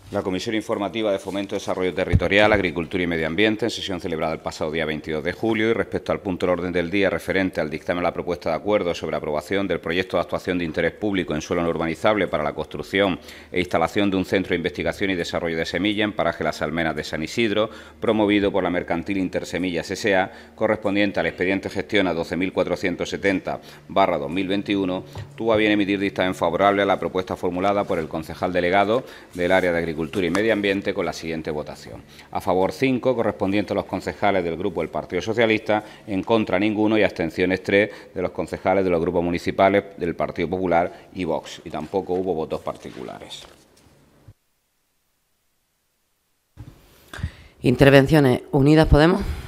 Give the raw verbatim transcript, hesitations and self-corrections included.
La Comisión Informativa de Fomento, Desarrollo Territorial, Agricultura y Medio Ambiente, en sesión celebrada el pasado día veintidós de julio, y respecto al punto del orden del día referente al dictamen de la propuesta de acuerdo sobre aprobación del proyecto de actuación de interés público en suelo no urbanizable para la construcción e instalación de un centro de investigación y desarrollo de semilla en paraje Las Almenas de San Isidro, promovido por la Mercantil Intersemillas S A, correspondiente al expediente Gestiona doce mil cuatrocientos setenta barra dos mil veintiuno, tuvo a bien emitir dictamen favorable a la propuesta formulada por el concejal delegado del área de Agricultura Cultura y Medio Ambiente con la siguiente votación. A favor cinco, correspondiente a los concejales del Grupo del Partido Socialista, en contra ninguno y abstenciones tres de los concejales de los grupos municipales del Partido Popular y Vox. Y tampoco hubo votos particulares. Intervenciones. Unidas Podemos.